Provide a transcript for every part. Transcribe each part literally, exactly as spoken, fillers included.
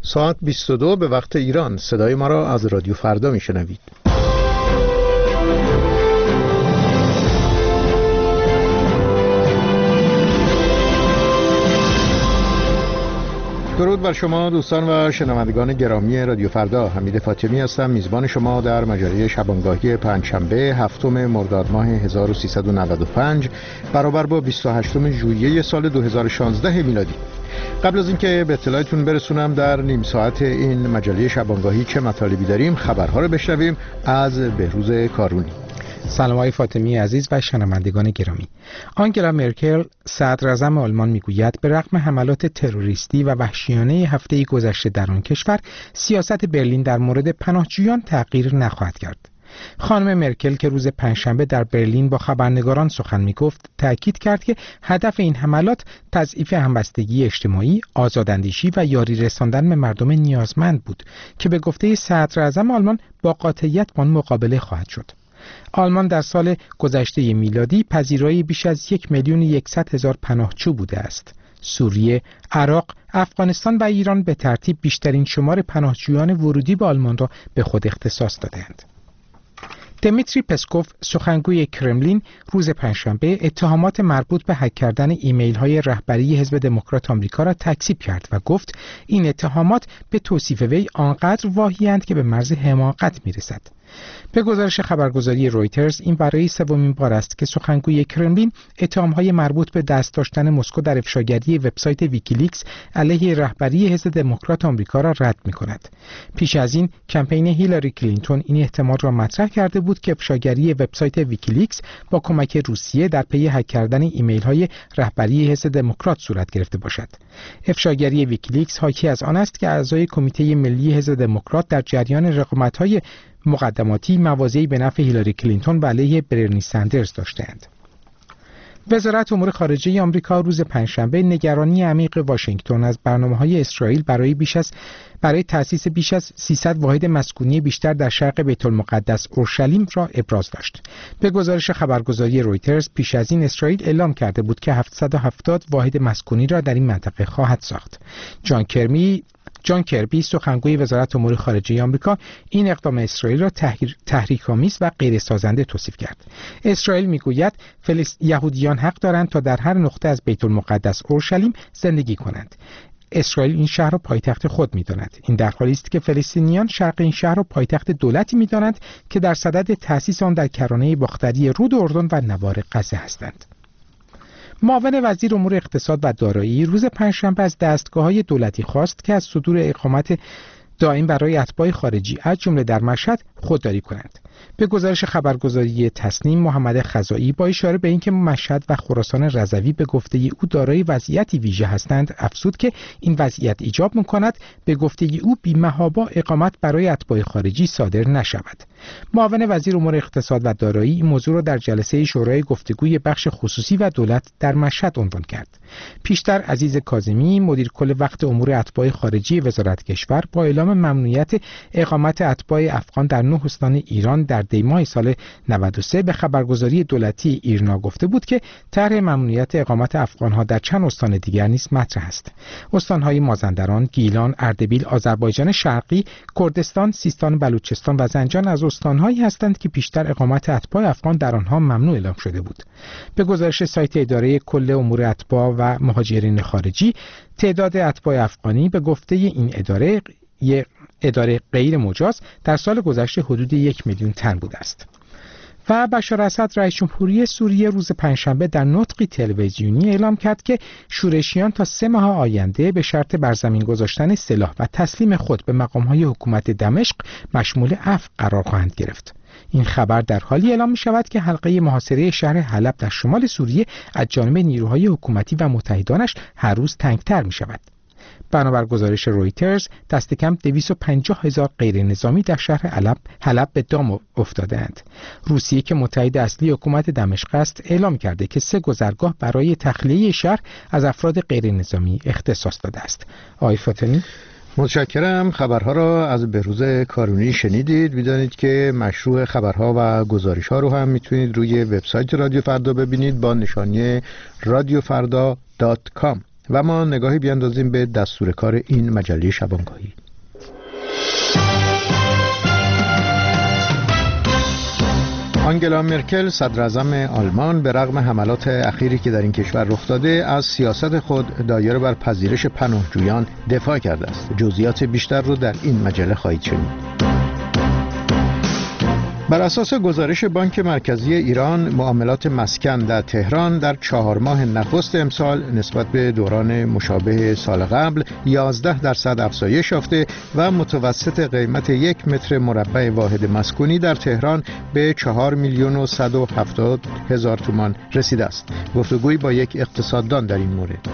ساعت بیست و دو به وقت ایران. صدای ما را از رادیو فردا میشنوید. درود بر شما دوستان و شنوندگان گرامی رادیو فردا. حمید فاطمی هستم، میزبان شما در مجله شبانگاهی پنجشنبه هفتم مرداد ماه هزار و سیصد و نود و پنج برابر با بیست و هشتم ژوئیه سال دو هزار و شانزده میلادی. قبل از اینکه به اطلاعتون برسونم در نیم ساعت این مجله شبانگاهی چه مطالبی داریم، خبرها رو بشنویم از بهروز کارونی. سلام های فاطمی عزیز و شنوندگان گرامی. آنگلا مرکل صدر اعظم آلمان میگوید به رغم حملات تروریستی و وحشیانه هفته گذشته در آن کشور، سیاست برلین در مورد پناهجویان تغییر نخواهد کرد. خانم مرکل که روز پنجشنبه در برلین با خبرنگاران سخن میگفت، تأکید کرد که هدف این حملات تضعیف همبستگی اجتماعی، آزاداندیشی و یاری رساندن به مردم نیازمند بود که به گفته صدر اعظم آلمان با قاطعیت با آن مقابله خواهد شد. آلمان در سال گذشته میلادی پذیرای بیش از یک میلیون و یکصد هزار پناهجو بوده است. سوریه، عراق، افغانستان و ایران به ترتیب بیشترین شمار پناهجویان ورودی به آلمان را به خود اختصاص دادند. دمیتری پسکوف، سخنگوی کرملین، روز پنجشنبه اتهامات مربوط به هک کردن ایمیل های رهبری حزب دموکرات آمریکا را تکذیب کرد و گفت این اتهامات به توصیف وی آنقدر واهی‌اند که به مرز حماقت میرسد. به گزارش خبرگزاری رویترز، این برای سومین بار است که سخنگوی کرملین اتهام‌های مربوط به دست داشتن مسکو در افشاگری وبسایت ویکیلیکس علیه رهبری حزب دموکرات آمریکا را رد می‌کند. پیش از این کمپین هیلاری کلینتون این احتمال را مطرح کرده بود که افشاگری وبسایت ویکیلیکس با کمک روسیه در پی هک کردن ایمیل‌های رهبری حزب دموکرات صورت گرفته باشد. افشاگری ویکیلیکس حاکی از آن است که اعضای کمیته ملی حزب دموکرات در جریان رقابت‌های مقدماتی موازی به نفع هیلاری کلینتون و علیه برنی سندرز داشتند. وزارت امور خارجه آمریکا روز پنجشنبه نگرانی عمیق واشنگتن از برنامه‌های اسرائیل برای بیش از برای تأسیس بیش از سیصد واحد مسکونی بیشتر در شرق بیت المقدس اورشلیم را ابراز داشت. به گزارش خبرگزاری رویترز، پیش از این اسرائیل اعلام کرده بود که هفتصد و هفتاد واحد مسکونی را در این منطقه خواهد ساخت. جان کرمی جان کربی، سخنگوی وزارت امور خارجه آمریکا، این اقدام اسرائیل را تحریک‌آمیز و غیر سازنده توصیف کرد. اسرائیل میگوید فلسطینیان یهودیان حق دارند تا در هر نقطه از بیت المقدس اورشلیم زندگی کنند. اسرائیل این شهر را پایتخت خود می‌داند. این در حالی است که فلسطینیان شرق این شهر را پایتخت دولتی می‌دانند که در صدد تأسیس آن در کرانه باختری رود اردن و نوار غزه هستند. معاون وزیر امور اقتصاد و دارایی روز پنجشنبه از دستگاه‌های دولتی خواست که از صدور اقامت دائم برای اتباع خارجی از جمله در مشهد خودداری کنند. به گزارش خبرگزاری تصنیم، محمد خزائی با اشاره به اینکه مشهد و خراسان رضوی به گفته او دارای وضعیتی ویژه هستند، افزود که این وضعیت ایجاب می‌کند به گفته او بی‌محابا اقامت برای اتباع خارجی صادر نشود. معاون وزیر امور اقتصاد و دارایی این موضوع را در جلسه شورای گفتگوی بخش خصوصی و دولت در مشهد عنوان کرد. پیشتر عزیز کاظمی، مدیر کل وقت امور اتباع خارجی وزارت کشور، با اعلام ممنوعیت اقامت اتباع افغان در نه استان ایران در دیماه سال نود و سه به خبرگزاری دولتی ایرنا گفته بود که طرح ممنوعیت اقامت افغان‌ها در چند استان دیگر نیز مطرح است. استان‌های مازندران، گیلان، اردبیل، آذربایجان شرقی، کردستان، سیستان، بلوچستان و زنجان از استان‌هایی هستند که پیشتر اقامت اتباع افغان در آنها ممنوع اعلام شده بود. به گزارش سایت اداره کل امور اتباع و مهاجرین خارجی، تعداد اتباع افغانی به گفته این اداره یک اداره غیر مجاز در سال گذشته حدود یک میلیون تن بوده است. و بشار اسد رئیس جمهوری سوریه روز پنجشنبه در نطقی تلویزیونی اعلام کرد که شورشیان تا سه ماه آینده به شرط بر زمین گذاشتن سلاح و تسلیم خود به مقام‌های حکومت دمشق مشمول عفو قرار خواهند گرفت. این خبر در حالی اعلام می شود که حلقه محاصره شهر حلب در شمال سوریه از جانب نیروهای حکومتی و متحدانش هر روز تنگتر می شود. بنابر گزارش رویترز، دست کم دویست و پنجاه هزار غیر نظامی در شهر حلب حلب به دام افتادند. روسیه که متحد اصلی حکومت دمشق است، اعلام کرده که سه گذرگاه برای تخلیه شهر از افراد غیر نظامی اختصاص داده است. آقای فاطمی، متشکرم. خبرها را از بهروز کارونی شنیدید. می‌دانید که مشروع خبرها و گزارش‌ها رو هم میتونید روی وبسایت رادیو فردا ببینید با نشانی رادیو فردا دات کام. و ما نگاهی بیاندازیم به دستور کار این مجله شبانگاهی. آنگلا مرکل صدراعظم آلمان به رغم حملات اخیری که در این کشور رخ داده از سیاست خود دایره بر پذیرش پناهجویان دفاع کرده است. جزئیات بیشتر رو در این مجله خواهید شنید. بر اساس گزارش بانک مرکزی ایران، معاملات مسکن در تهران در چهار ماه نخست امسال نسبت به دوران مشابه سال قبل یازده درصد افزایش یافته و متوسط قیمت یک متر مربع واحد مسکونی در تهران به چهار میلیون و صد و هفتاد هزار تومان رسیده است. گفتگویی با یک اقتصاددان در این مورد.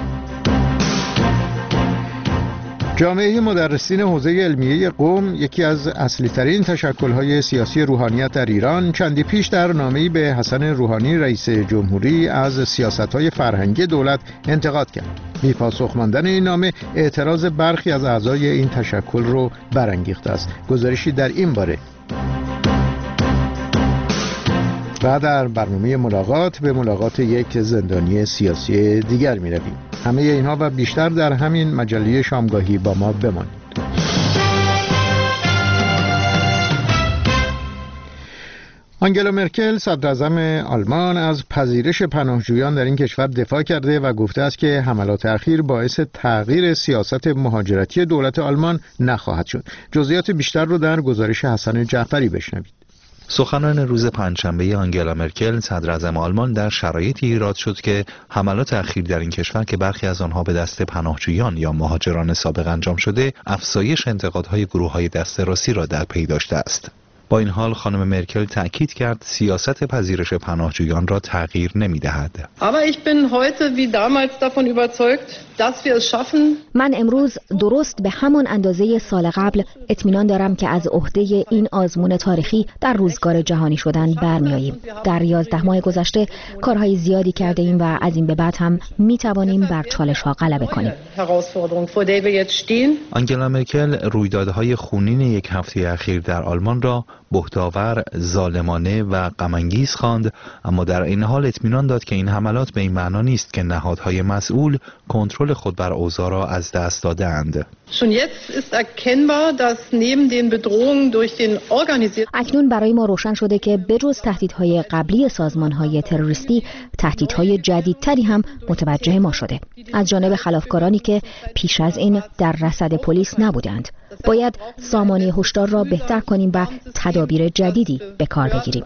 جامعه مدرسین حوزه علمیه قم، یکی از اصلی ترین تشکل‌های سیاسی روحانیت در ایران، چندی پیش در نامه‌ای به حسن روحانی رئیس جمهوری از سیاست‌های فرهنگی دولت انتقاد کرد. بی پاسخ ماندن این نامه اعتراض برخی از اعضای این تشکل رو برانگیخته است. گزارشی در این باره. و در برنامه ملاقات به ملاقات یک زندانی سیاسی دیگر می رویم. همه اینها و بیشتر در همین مجله شامگاهی با ما بمانید. آنگلا مرکل صدراعظم آلمان از پذیرش پناهجویان در این کشور دفاع کرده و گفته است که حملات اخیر باعث تغییر سیاست مهاجرتی دولت آلمان نخواهد شد. جزئیات بیشتر رو در گزارش حسن جعفری بشنوید. سخنان روز پنجشنبه آنگلا مرکل صدراعظم آلمان در شرایطی ایراد شد که حملات اخیر در این کشور که برخی از آنها به دست پناهجویان یا مهاجران سابق انجام شده، افزایش انتقادهای گروه‌های دست راستی را در پی داشته است. با این حال خانم مرکل تأکید کرد سیاست پذیرش پناهجویان را تغییر نمی‌دهد. من امروز درست به همان اندازه سال قبل اطمینان دارم که از عهده این آزمون تاریخی در روزگار جهانی شدن برمیاییم. در یازده ماه گذشته کارهای زیادی کرده ایم و از این به بعد هم میتوانیم بر چالش ها غلبه کنیم. آنگلا مرکل رویدادهای خونین یک هفته اخیر در آلمان را بهتاور، ظالمانه و غم‌انگیز خواند، اما در این حال اطمینان داد که این حملات به این معنا نیست که نهادهای مسئول کنترل خود بر اوضاع را از دست داده‌اند. اکنون برای ما روشن شده که بجز تهدیدهای قبلی سازمانهای تروریستی، تهدیدهای جدیدتری هم متوجه ما شده از جانب خلافکارانی که پیش از این در رصد پلیس نبودند. باید سامانه هشدار را بهتر کنیم و تدابیر جدیدی به کار بگیریم.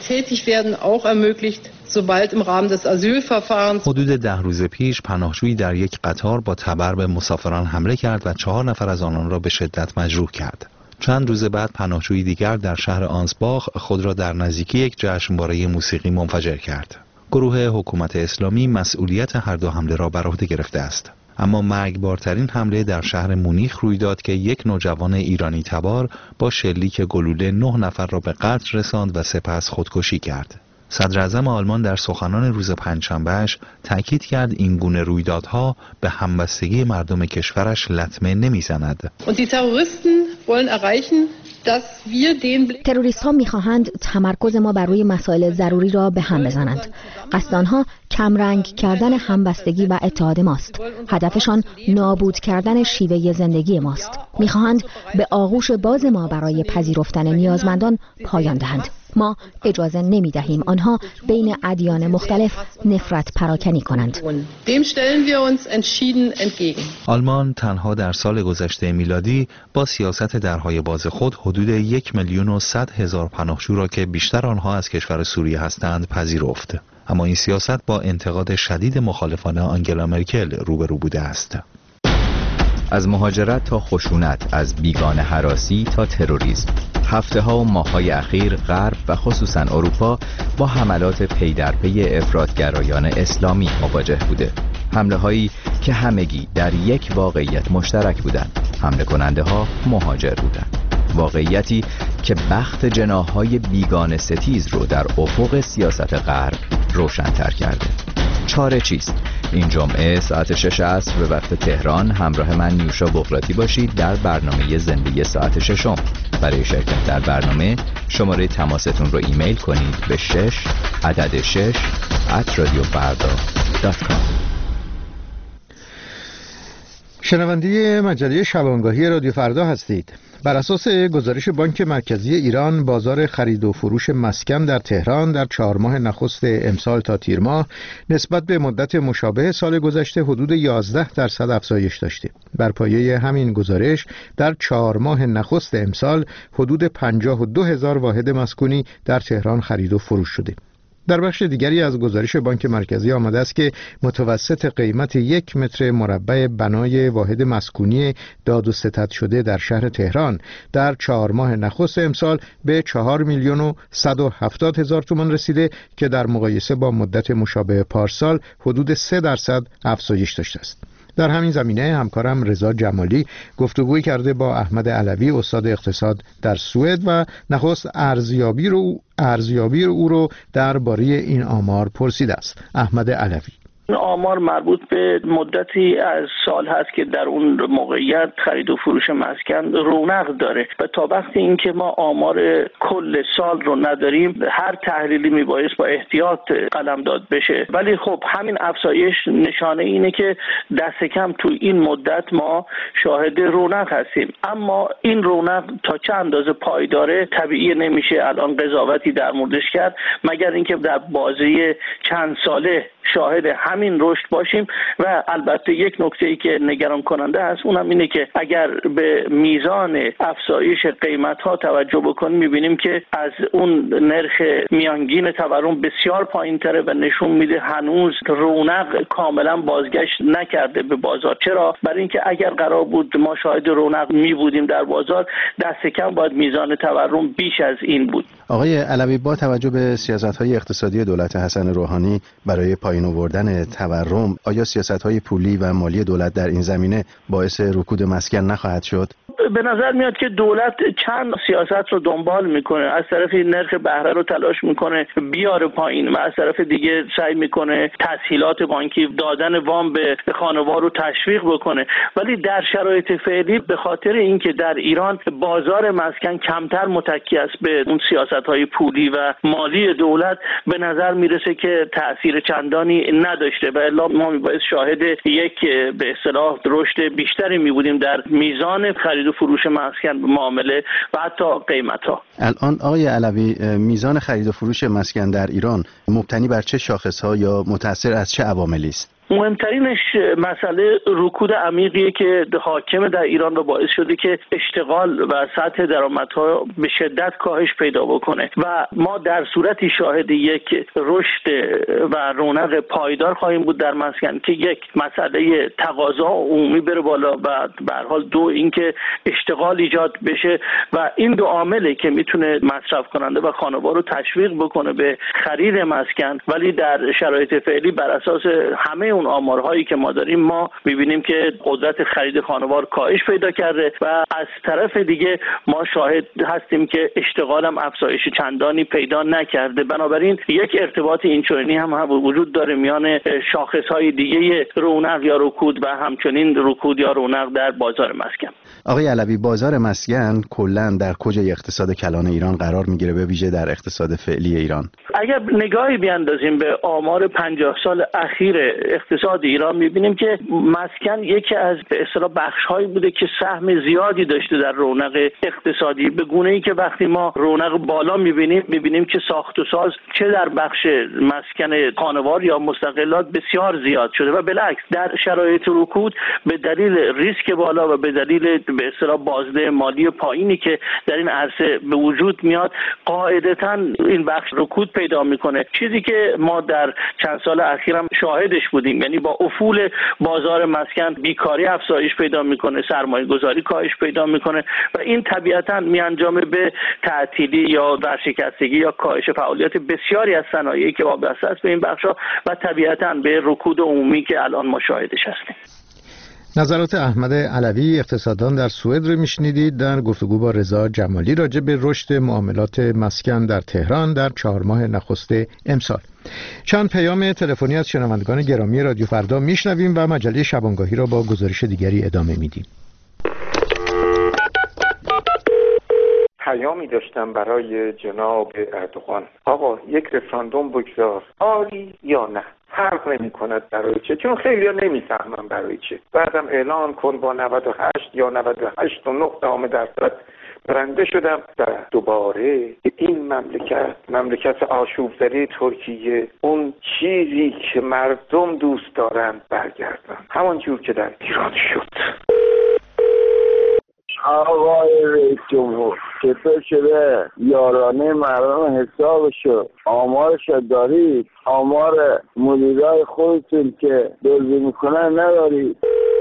حدود ده روز پیش پناهجویی در یک قطار با تبر به مسافران حمله کرد و چهار نفر از آنان را به شدت مجروح کرد. چند روز بعد پناهجویی دیگر در شهر آنسباخ خود را در نزدیکی یک جشنواره موسیقی منفجر کرد. گروه حکومت اسلامی مسئولیت هر دو حمله را بر عهده گرفته است. اما مرگبارترین حمله در شهر مونیخ روی داد که یک نوجوان ایرانی تبار با شلیک گلوله نه نفر را به قتل رساند و سپس خودکشی کرد. صدراعظم آلمان در سخنان روز پنجشنبه‌اش تأکید کرد این گونه رویدادها به همبستگی مردم کشورش لطمه نمیزند. تروریست ها میخواهند تمرکز ما بر روی مسائل ضروری را به هم بزنند. قصد آنها کمرنگ کردن همبستگی و اتحاد ماست. هدفشان نابود کردن شیوه زندگی ماست. میخواهند به آغوش باز ما برای پذیرفتن نیازمندان پایان دهند. ما اجازه نمیدهیم آنها بین ادیان مختلف نفرت پراکنی کنند. آلمان تنها در سال گذشته میلادی با سیاست درهای باز خود حدود یک میلیون و صد هزار پناهجو را که بیشتر آنها از کشور سوریه هستند پذیرفت. اما این سیاست با انتقاد شدید مخالفان آنگلا مرکل روبرو بوده است. از مهاجرت تا خشونت، از بیگانه هراسی تا تروریسم، هفته ها و ماه های اخیر غرب و خصوصا اروپا با حملات پی در پی افراطگرایان اسلامی مواجه بوده. حمله هایی که همگی در یک واقعیت مشترک بودند. حمله کننده ها مهاجر بودند. واقعیتی که بخت جناح‌های بیگانه ستیز رو در افق سیاست غرب روشن‌تر کرده. چاره چیست؟ این جمعه ساعت شش عصر به وقت تهران همراه من نیوشا بغراتی باشید در برنامه زنده ساعت ششم. برای شرکت در برنامه شماره تماستون رو ایمیل کنید به شش عدد شش ات رادیو فردا دات کام. شنونده مجله شبانگاهی رادیو فردا هستید. بر اساس گزارش بانک مرکزی ایران، بازار خرید و فروش مسکن در تهران در چهار ماه نخست امسال تا تیر ماه نسبت به مدت مشابه سال گذشته حدود یازده درصد افزایش داشته. بر پایه همین گزارش در چهار ماه نخست امسال حدود پنجاه و دو هزار واحد مسکونی در تهران خرید و فروش شده. در بخش دیگری از گزارش بانک مرکزی آمده است که متوسط قیمت یک متر مربع بنای واحد مسکونی داد و ستد شده در شهر تهران در چهار ماه نخست امسال به چهار میلیون و صد و هفتاد هزار تومان رسیده که در مقایسه با مدت مشابه پارسال حدود سه درصد افزایش داشته است. در همین زمینه همکارم رضا جمالی گفتگوی کرده با احمد علوی، استاد اقتصاد در سوئد، و نخست ارزیابی رو ارزیابی رو او رو درباره این آمار پرسیده است. احمد علوی: این آمار مربوط به مدتی از سال هست که در اون موقعیت خرید و فروش مسکن رونق داره و تا وقتی اینکه ما آمار کل سال رو نداریم هر تحلیلی میبایست با احتیاط قلمداد بشه. ولی خب همین افزایش نشانه اینه که دست کم تو این مدت ما شاهد رونق هستیم، اما این رونق تا چه اندازه پایداره طبیعی نمیشه الان قضاوتی در موردش کرد، مگر اینکه در بازه چند ساله شاهد همین رشد باشیم. و البته یک نکته‌ای که نگران کننده است اونم اینه که اگر به میزان افزایش قیمت‌ها توجه بکنیم می‌بینیم که از اون نرخ میانگین تورم بسیار پایین‌تره و نشون میده هنوز رونق کاملا بازگشت نکرده به بازار. چرا؟ برای اینکه اگر قرار بود ما شاهد رونق می‌بودیم در بازار، دست کم باید میزان تورم بیش از این بود. آقای علوی، با توجه به سیاست‌های اقتصادی دولت حسن روحانی برای پایین آوردن تورم، آیا سیاست‌های پولی و مالی دولت در این زمینه باعث رکود مسکن نخواهد شد؟ به نظر میاد که دولت چند سیاست رو دنبال میکنه. از طرف نرخ بهره رو تلاش میکنه بیاره پایین و از طرف دیگه سعی میکنه تسهیلات بانکی، دادن وام به خانوار رو تشویق بکنه. ولی در شرایط فعلی به خاطر اینکه در ایران بازار مسکن کمتر متکی است به اون سیاست‌های پولی و مالی دولت، به نظر میرسه که تأثیر چندانی نداشته و الا ما میباید شاهد یک به اصطلاح رشد بیشتری میبودیم در میزان خرید و فروش مسکن به معامله و حتی قیمت‌ها. الان آقای علوی، میزان خرید و فروش مسکن در ایران مبتنی بر چه شاخص‌ها یا متأثر از چه عواملی است؟ مهمترینش مسئله رکود عمیقیه که حاکم در ایران و باعث شده که اشتغال و سطح درآمدها به شدت کاهش پیدا بکنه و ما در صورتی شاهد یک رشد و رونق پایدار خواهیم بود در مسکن که یک مسئله تقاضا عمومی بره بالا و به هر حال دو اینکه اشتغال ایجاد بشه و این دو عامله که میتونه مصرف کننده و خانوار رو تشویق بکنه به خرید مسکن. ولی در شرایط فعلی بر اساس همه اون آمارهایی که ما داریم ما می‌بینیم که قدرت خرید خانوار کاهش پیدا کرده و از طرف دیگه ما شاهد هستیم که اشتغال هم افزایش چندانی پیدا نکرده. بنابراین یک ارتباط اینچنینی هم, هم وجود داره میان شاخص‌های دیگه رونق یا رکود و همچنین رکود یا رونق در بازار مسکن. آقای علوی، بازار مسکن کلاً در کجای اقتصاد کلان ایران قرار میگیره، به ویژه در اقتصاد فعلی ایران؟ اگر نگاهی بیاندازیم به آمار پنجاه سال اخیر اقتصاد ایران میبینیم که مسکن یکی از به اصطلاح بخش‌هایی بوده که سهم زیادی داشته در رونق اقتصادی، به گونه‌ای که وقتی ما رونق بالا میبینیم میبینیم که ساخت و ساز چه در بخش مسکن خانوار یا مستقلات بسیار زیاد شده و بالعکس در شرایط رکود به دلیل ریسک بالا و به دلیل به اصطلاح بازده مالی پایینی که در این عرصه به وجود میاد قاعدتاً این بخش رکود پیدا میکنه. چیزی که ما در چند سال اخیر هم شاهدش بودیم، یعنی با افول بازار مسکن بیکاری افزایش پیدا میکنه، سرمایه گذاری کاهش پیدا میکنه و این طبیعتاً میانجامه به تعطیلی یا ورشکستگی یا کاهش فعالیت بسیاری از صنایعی که وابسته است به این بخش‌ها و طبیعتاً به رکود عمومی که الان ما شاهدش هستیم. نظرات احمد علوی، اقتصاددان در سوئد رو میشنیدید در گفتگو با رضا جمالی راجع به رشد معاملات مسکن در تهران در چهار ماه نخست امسال. چند پیام تلفنی از شنوندگان گرامی رادیو فردا میشنویم و مجله شبانگاهی را با گزارش دیگری ادامه میدیم. پیامی داشتم برای جناب اردوغان. آقا یک رفراندوم بگذار، آری یا نه؟ فرق نمی کند برای چه، چون خیلی ها نمیفهمن برای چه. بعدم اعلان کن با نود و هشت یا نود و هشت و نه دهم درصد برنده شدم و دوباره این مملکت مملکت آشوب زده ترکیه اون چیزی که مردم دوست دارند برگردن، همون جور که در ایران شد. آقای رئیس جمهور، چطور شده یارانه مردم حسابشو آمارش دارید؟ آمار مدیرای خودتون که دزدی میکنن ندارید؟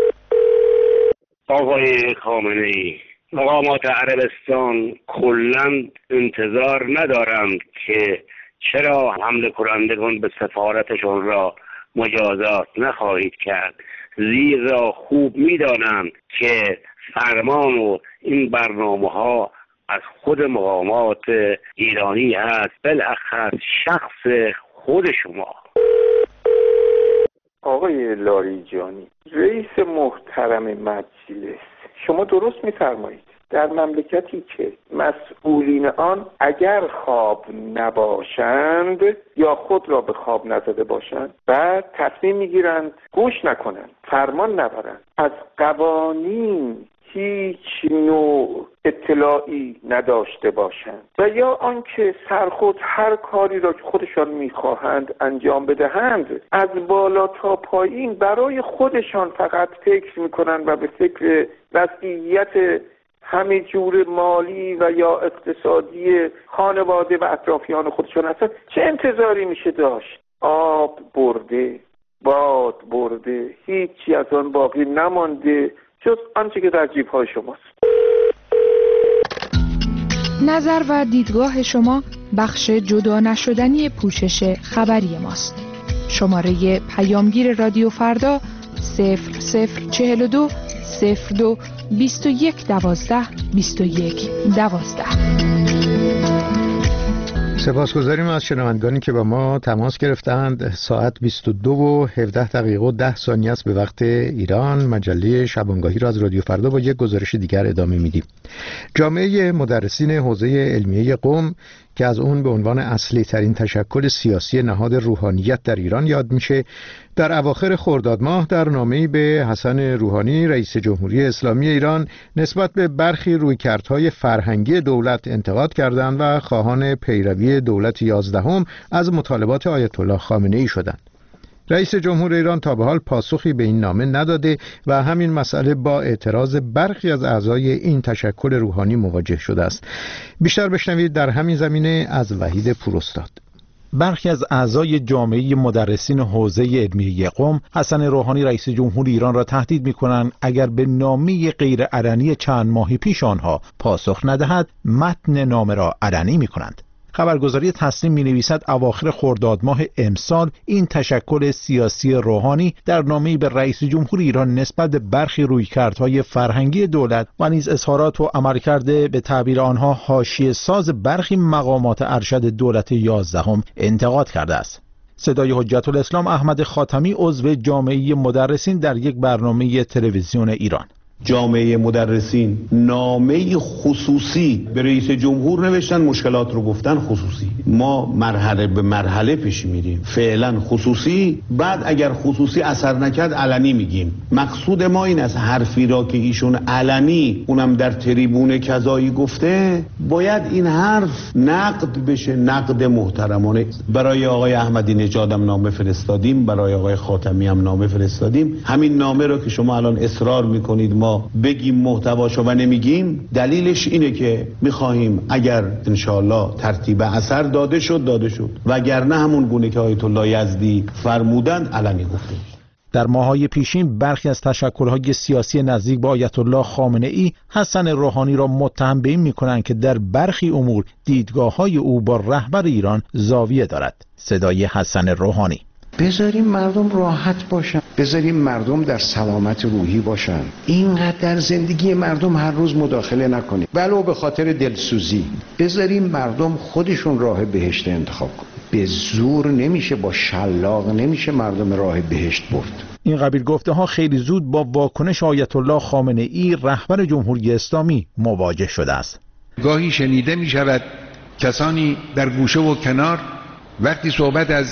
آقای خامنه‌ای، مقامات عربستان کلاً انتظار ندارند که چرا حمله کنندگان به سفارتشون را مجازات نخواهید کرد، زیرا خوب می‌دانند که فرمان و این برنامه ها از خود مقامات ایرانی هست، بالاخص شخص خود شما. آقای لاریجانی، رئیس محترم مجلس، شما درست می‌فرمایید. در مملکتی که مسئولین آن اگر خواب نباشند یا خود را به خواب نزده باشند بعد تصمیم میگیرند گوش نکنند، فرمان نبرند، از قوانین هیچ نوع اطلاعی نداشته باشند و یا آنکه سرخود هر کاری را که خودشان میخواهند انجام بدهند، از بالا تا پایین برای خودشان فقط فکر میکنند و به فکر وضعیت همه جور مالی و یا اقتصادی خانواده و اطرافیان خودشون هستن. چه انتظاری میشه داشت؟ آب برده، باد برده، هیچی از آن باقی نمانده جز آنچه که در جیب‌های شماست. نظر و دیدگاه شما بخش جدا نشدنی پوشش خبری ماست. شماره پیامگیر رادیو فردا صفر صفر چهل و دو صفر دو بیست و یک دوازده بیست و یک دوازده. سپاسگزاریم از شنوندگانی که با ما تماس گرفتند. ساعت بیست و دو و هفده دقیقه و ده ثانیه است به وقت ایران. مجله شبانگاهی را از رادیو فردا با یک گزارش دیگر ادامه میدیم. جامعه مدرسین حوزه علمیه قم که از اون به عنوان اصلی ترین تشکل سیاسی نهاد روحانیت در ایران یاد میشه، در اواخر خرداد ماه در نامه‌ای به حسن روحانی رئیس جمهوری اسلامی ایران نسبت به برخی رویکردهای فرهنگی دولت انتقاد کردند و خواهان پیروی دولت یازدهم از مطالبات آیت الله خامنه‌ای شدند. رئیس جمهور ایران تا به حال پاسخی به این نامه نداده و همین مسئله با اعتراض برخی از اعضای این تشکل روحانی مواجه شده است. بیشتر بشنوید در همین زمینه از وحید پوراستاد. برخی از اعضای جامعه مدرسین حوزه علمیه قم حسن روحانی رئیس جمهور ایران را تهدید می‌کنند اگر به نامه غیر علنی چند ماهی پیش آنها پاسخ ندهد متن نامه را علنی می‌کنند. خبرگزاری تسنیم می‌نویسد اواخر خرداد ماه امسال این تشکل سیاسی روحانی در نامه‌ای به رئیس جمهور ایران نسبت به برخی رویکردهای فرهنگی دولت و نیز اظهارات و عملکرد به تعبیر آنها حاشیه ساز برخی مقامات ارشد دولت یازدهم انتقاد کرده است. صدای حجت الاسلام احمد خاتمی عضو جامعه مدرسین در یک برنامه تلویزیون ایران: جامعه مدرسین نامه خصوصی به رئیس جمهور نوشتن، مشکلات رو گفتن خصوصی. ما مرحله به مرحله پیش میریم، فعلا خصوصی، بعد اگر خصوصی اثر نکرد علنی میگیم. مقصود ما این از حرفی را که ایشون علنی اونم در تریبون کذایی گفته باید این حرف نقد بشه، نقد محترمانه. برای آقای احمدی نژادم نامه فرستادیم، برای آقای خاتمی هم نامه فرستادیم. همین نامه را که شما الان اصرار میکنید ما بگیم محتواشو و نمیگیم، دلیلش اینه که میخواهیم اگر انشاءالله ترتیب اثر داده شد داده شد، وگرنه همون گونه که آیت الله یزدی فرمودند علنی گفته. در ماه‌های پیشین برخی از تشکل‌های سیاسی نزدیک به آیت الله خامنه‌ای حسن روحانی را متهم به این می‌کنند که در برخی امور دیدگاه‌های او با رهبر ایران زاویه دارد. صدای حسن روحانی: بذاریم مردم راحت باشن، بذاریم مردم در سلامت روحی باشن، اینقدر در زندگی مردم هر روز مداخله نکنیم ولو به خاطر دلسوزی. بذاریم مردم خودشون راه بهشت انتخاب کنن. به زور نمیشه، با شلاق نمیشه مردم راه بهشت برد. این قبیل گفته ها خیلی زود با واکنش آیت الله خامنه‌ای رهبر جمهوری اسلامی مواجه شده است. گاهی شنیده می شود کسانی در گوشه و کنار وقتی صحبت از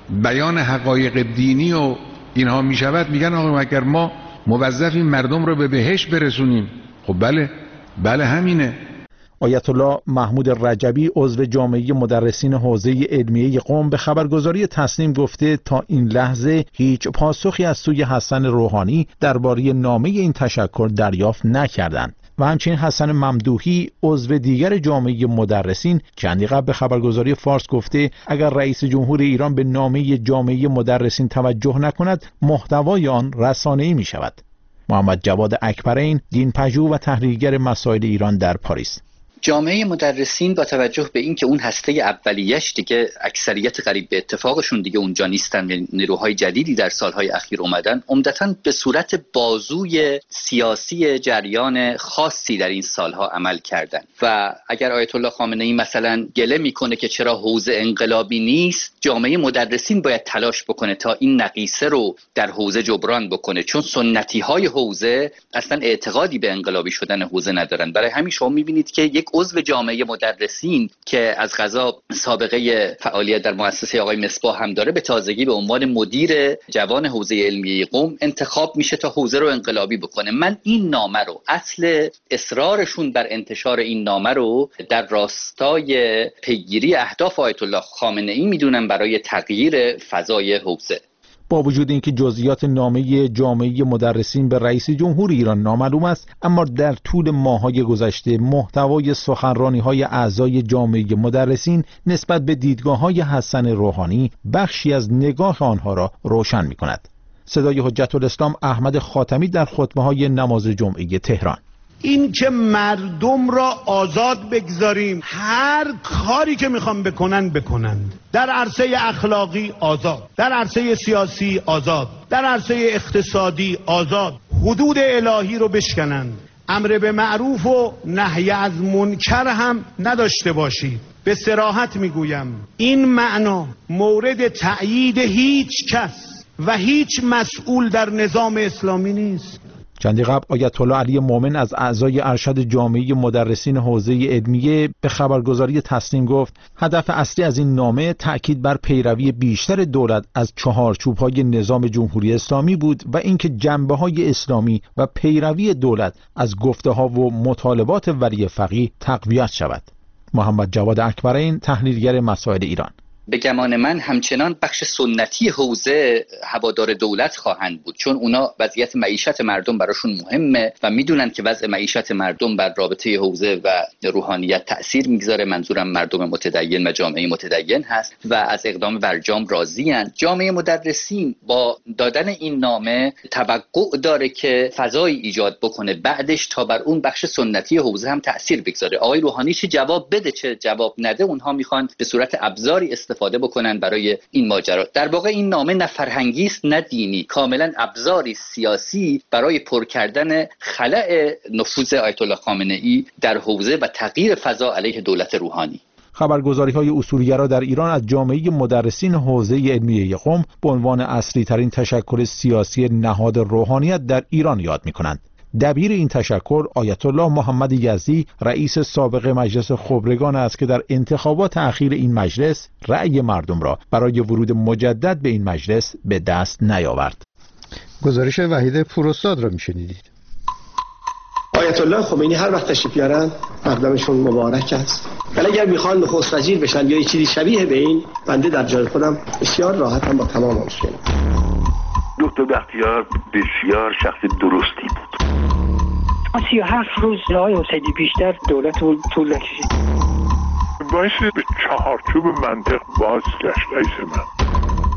بیان حقایق دینی و اینها می شود، میگن آقا اگر ما موظفیم مردم رو به بهشت برسونیم. خب بله بله همینه. آیت الله محمود رجبی عضو جامعه مدرسین حوزه علمیه قم به خبرگزاری تسنیم گفته تا این لحظه هیچ پاسخی از سوی حسن روحانی درباره نامه این تشکر دریافت نکردند. و همچنین حسن ممدوحی عضو دیگر جامعه مدرسین چندی قبل به خبرگزاری فارس گفته اگر رئیس جمهور ایران به نامه جامعه مدرسین توجه نکند محتوای آن رسانه‌ای می شود. محمد جواد اکبرین، دینپژوه و تحلیلگر مسائل ایران در پاریس: جامعه مدرسین با توجه به اینکه اون هسته اولیه‌اش دیگه اکثریت قریب به اتفاقشون دیگه اونجا نیستن، نیروهای جدیدی در سالهای اخیر اومدن، عمدتاً به صورت بازوی سیاسی جریان خاصی در این سالها عمل کردن. و اگر آیت الله خامنه‌ای مثلا گله میکنه که چرا حوزه انقلابی نیست، جامعه مدرسین باید تلاش بکنه تا این نقیصه رو در حوزه جبران بکنه، چون سنتی‌های حوزه اصلا اعتقادی به انقلابی شدن حوزه ندارن. برای همین شما می‌بینید که یک عضو جامعه مدرسین که از قضا سابقه فعالیت در مؤسسه آقای مصباح هم داره، به تازگی به عنوان مدیر جوان حوزه علمیه قم انتخاب میشه تا حوزه رو انقلابی بکنه. من این نامه رو، اصل اصرارشون بر انتشار این نامه رو در راستای پیگیری اهداف آیت الله خامنه‌ای میدونم برای تغییر فضای حوزه. با وجود اینکه جزئیات نامه جامعه مدرسین به رئیس جمهور ایران نامعلوم است، اما در طول ماه‌های گذشته محتوای سخنرانی‌های اعضای جامعه مدرسین نسبت به دیدگاه‌های حسن روحانی بخشی از نگاه آنها را روشن می‌کند. صدای حجت الاسلام احمد خاتمی در خطبه‌های نماز جمعه تهران: این که مردم را آزاد بگذاریم هر کاری که میخوام بکنن بکنند، در عرصه اخلاقی آزاد، در عرصه سیاسی آزاد، در عرصه اقتصادی آزاد، حدود الهی رو بشکنند، امر به معروف و نهی از منکر هم نداشته باشید. به صراحت میگویم این معنا مورد تأیید هیچ کس و هیچ مسئول در نظام اسلامی نیست. چندی قبل آیت الله علی مومن از اعضای ارشد جامعه مدرسین حوزه علمیه به خبرگزاری تسنیم گفت هدف اصلی از این نامه تأکید بر پیروی بیشتر دولت از چهارچوب‌های نظام جمهوری اسلامی بود و اینکه جنبه‌های اسلامی و پیروی دولت از گفته‌ها و مطالبات ولی فقیه تقویت شود. محمد جواد اکبرین، تحلیلگر مسائل ایران: به گمان من همچنان بخش سنتی حوزه هوادار دولت خواهند بود، چون اونا وضعیت معیشت مردم براشون مهمه و میدونن که وضع معیشت مردم بر رابطه حوزه و روحانیت تأثیر میگذاره. منظورم مردم متدین و جامعه متدین هست و از اقدام برجام راضی‌اند. جامعه مدرسین با دادن این نامه توقع داره که فضایی ایجاد بکنه بعدش تا بر اون بخش سنتی حوزه هم تأثیر بگذاره. آقای روحانی چه جواب بده چه جواب نده، اونها میخوان به صورت ابزاری استفاده بکنن برای این ماجرا. در واقع این نامه نه فرهنگی است نه دینی، کاملا ابزاری سیاسی برای پر کردن خلأ نفوذ آیت الله خامنه‌ای در حوزه و تغییر فضا علیه دولت روحانی. خبرگزاری‌های اصولگرا در ایران از جامعه مدرسین حوزه علمیه قم به عنوان اصلی ترین تشکل سیاسی نهاد روحانیت در ایران یاد می‌کنند. دبیر این تشکل آیت الله محمد یزدی رئیس سابق مجلس خبرگان است که در انتخابات اخیر این مجلس رأی مردم را برای ورود مجدد به این مجلس به دست نیاورد. گزارش وحید پوراستاد را میشنیدید. آیت الله خمینی هر وقت تشریف بیارن مقدمشون مبارک است، ولی اگر میخوان نخست وزیر بشن یا چیزی شبیه به این، بنده در جای خودم بسیار راحتم با تمام مشکل. دکتر بختیار بسیار شخص درستی بود. سی و هفت روز آقای حسینی بیشتر دولت طول نکشید. باعث به چهارچوب منطق باز گشت رئیس من.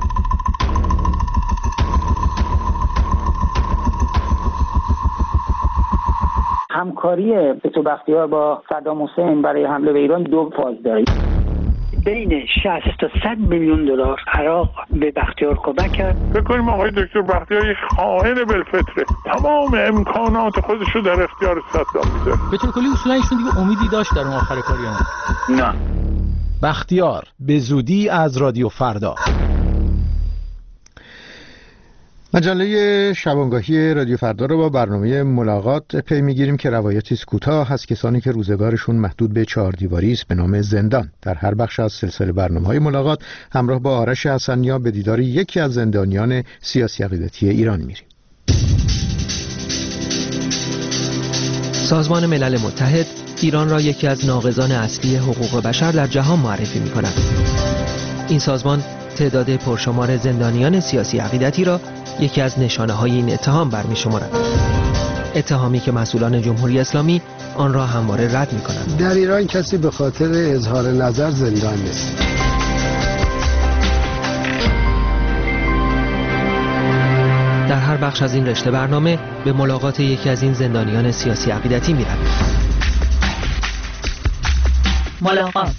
همکاری دکتر بختیار با صدام حسین برای حمله به ایران دو فاز داره. بین شصت تا صد میلیون دلار عراق به بختیار کمک کرد. فکر کنیم آقای دکتر بختیار یک خائن بالفطره، تمام امکانات خودش رو در اختیار صدام میذاره. به طور کلی اصولا ایشون دیگه امیدی داشت در اون آخر کاری هم؟ نه. بختیار به زودی از رادیو فردا. مجله شبانگاهی رادیو فردا رو با برنامه ملاقات پی میگیریم که روایتی کوتاه از کسانی که روزگارشون محدود به چهار دیواری است به نام زندان. در هر بخش از سلسله برنامه‌های ملاقات همراه با آرش حسنیا به دیدار یکی از زندانیان سیاسی عقیدتی ایران میریم. سازمان ملل متحد ایران را یکی از ناقضان اصلی حقوق بشر در جهان معرفی می‌کند. این سازمان تعداد پرشمار زندانیان سیاسی عقیدتی را یکی از نشانه‌های این اتهام برمی‌شمارد. اتهامی که مسئولان جمهوری اسلامی آن را همواره رد می‌کنند. در ایران کسی به خاطر اظهار نظر زندان نیست. در هر بخش از این رشته برنامه به ملاقات یکی از این زندانیان سیاسی عقیدتی می‌رویم. ملاقات.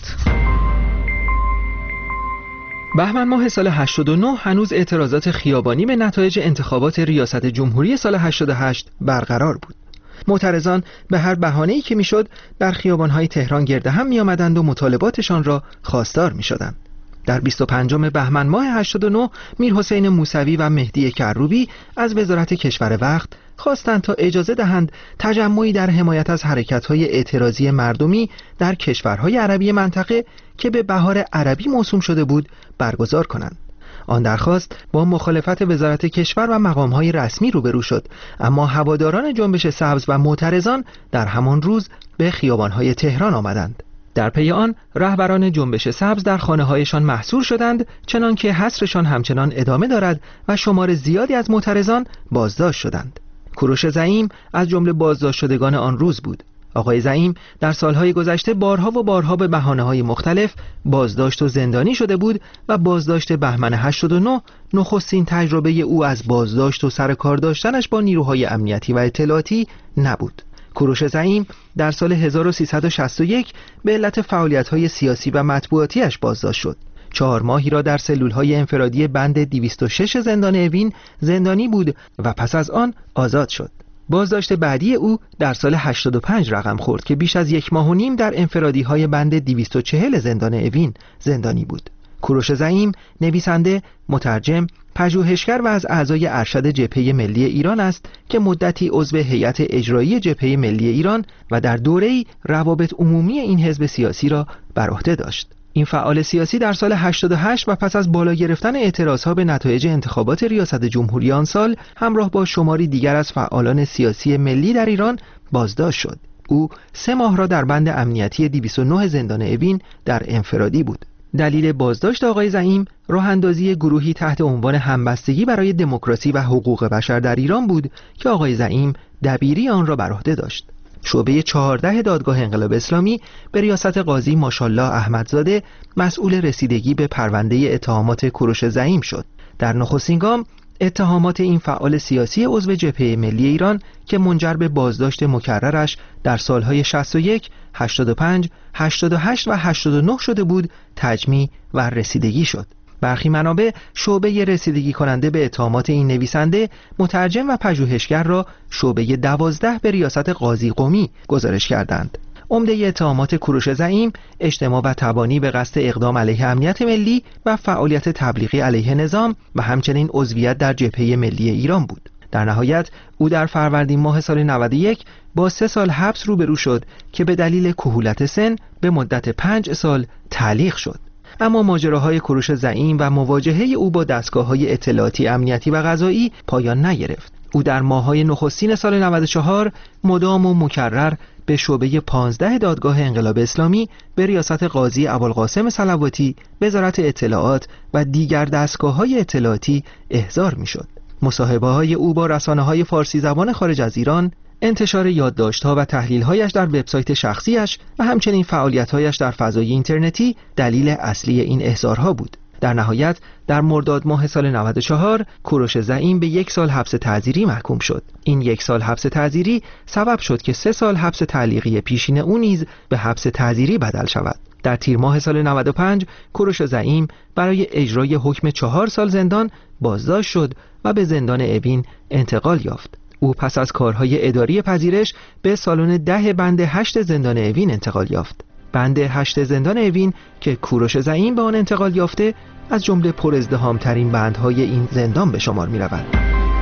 بهمن ماه سال هشتاد و نه هنوز اعتراضات خیابانی به نتایج انتخابات ریاست جمهوری سال هشتاد و هشت برقرار بود. معترضان به هر بهانه‌ای که میشد در خیابان‌های تهران گرد هم می‌آمدند و مطالباتشان را خواستار می‌شدند. در بیست و پنجم بهمن ماه هشتاد و نه میرحسین موسوی و مهدی کروبی از وزارت کشور وقت خواستند تا اجازه دهند تجمعی در حمایت از حرکت‌های اعتراضی مردمی در کشورهای عربی منطقه که به بهار عربی موسوم شده بود برگزار کنند. آن درخواست با مخالفت وزارت کشور و مقام‌های رسمی روبرو شد، اما هواداران جنبش سبز و معترضان در همان روز به خیابان‌های تهران آمدند. در پی آن رهبران جنبش سبز در خانه‌هایشان محصور شدند، چنان که حصرشان همچنان ادامه دارد و شمار زیادی از معترضان بازداشت شدند. کوروش زعیم از جمله بازداشت شدگان آن روز بود. آقای زعیم در سالهای گذشته بارها و بارها به بهانه‌های مختلف بازداشت و زندانی شده بود و بازداشت بهمن هشتاد و نه نخستین تجربه او از بازداشت و سر کار داشتنش با نیروهای امنیتی و اطلاعاتی نبود. کوروش زعیم در سال هزار و سیصد و شصت و یک به علت فعالیت‌های سیاسی و مطبوعاتی‌اش بازداشت شد. چهار ماهی را در سلول‌های انفرادی بند دویست و شش زندان اوین زندانی بود و پس از آن آزاد شد. بازداشت بعدی او در سال هشتاد و پنج رقم خورد که بیش از یک ماه و نیم در انفرادی‌های بند دویست و چهل زندان اوین زندانی بود. کوروش زعیم نویسنده، مترجم، پژوهشگر و از اعضای ارشد جبهه ملی ایران است که مدتی عضو هیئت اجرایی جبهه ملی ایران و در دوره‌ای روابط عمومی این حزب سیاسی را بر عهده داشت. این فعال سیاسی در سال هشتاد و هشت و پس از بالا گرفتن اعتراضها به نتایج انتخابات ریاست جمهوری آن سال همراه با شماری دیگر از فعالان سیاسی ملی در ایران بازداشت شد. او سه ماه را در بند امنیتی دویست و نه زندان اوین در انفرادی بود. دلیل بازداشت آقای زعیم راه اندازی گروهی تحت عنوان همبستگی برای دموکراسی و حقوق بشر در ایران بود که آقای زعیم دبیری آن را بر عهده داشت. شعبه چهارده دادگاه انقلاب اسلامی به ریاست قاضی ماشاءالله احمدزاده مسئول رسیدگی به پرونده اتهامات کوروش زعیم شد. در نخستین گام اتهامات این فعال سیاسی عضو جبهه ملی ایران که منجر به بازداشت مکررش در سالهای شصت و یک، هشتاد و پنج، هشتاد و هشت و هشتاد و نه شده بود تجمیع و رسیدگی شد. برخی منابع شعبه رسیدگی کننده به اتهامات این نویسنده، مترجم و پژوهشگر را شعبه دوازده به ریاست قاضی قمی گزارش کردند. عمده اتهامات کوروش زعیم اجتماع و تبانی به قصد اقدام علیه امنیت ملی و فعالیت تبلیغی علیه نظام و همچنین عضویت در جبهه ملی ایران بود. در نهایت او در فروردین ماه سال نود و یک با سه سال حبس روبرو شد که به دلیل کهولت سن به مدت پنج سال تعلیق شد. اما ماجراهای کوروش زعیم و مواجهه او با دستگاه‌های اطلاعاتی امنیتی و قضایی پایان نگرفت. او در ماه‌های نخستین سال نود و چهار مدام و مکرر به شعبه پانزده دادگاه انقلاب اسلامی به ریاست قاضی ابوالقاسم صلواتی، وزارت اطلاعات و دیگر دستگاه‌های اطلاعاتی احضار می‌شد. مصاحبه‌های او با رسانه‌های فارسی زبان خارج از ایران، انتشار یادداشت‌ها و تحلیل‌هایش در وبسایت شخصیش و همچنین فعالیت‌هایش در فضای اینترنتی دلیل اصلی این احضارها بود. در نهایت در مرداد ماه سال نود و چهار کوروش زعیم به یک سال حبس تعزیری محکوم شد. این یک سال حبس تعزیری سبب شد که سه سال حبس تعلیقی پیشین او نیز به حبس تعزیری بدل شود. در تیر ماه سال نود و پنج کوروش زعیم برای اجرای حکم چهار سال زندان بازداشت شد و به زندان اوین انتقال یافت. او پس از کارهای اداری پذیرش به سالن ده بند هشت زندان اوین انتقال یافت. بند هشت زندان اوین که کوروش زعیم به آن انتقال یافته از جمله پر ازدحام ترین بندهای این زندان به شمار می رود.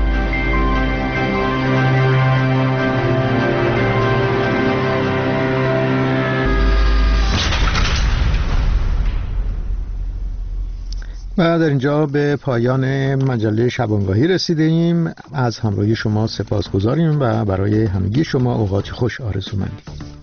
و در اینجا به پایان مجله شبانگاهی رسیده ایم. از همراهی شما سپاسگزاریم و برای همگی شما اوقاتی خوش آرزو مندیم.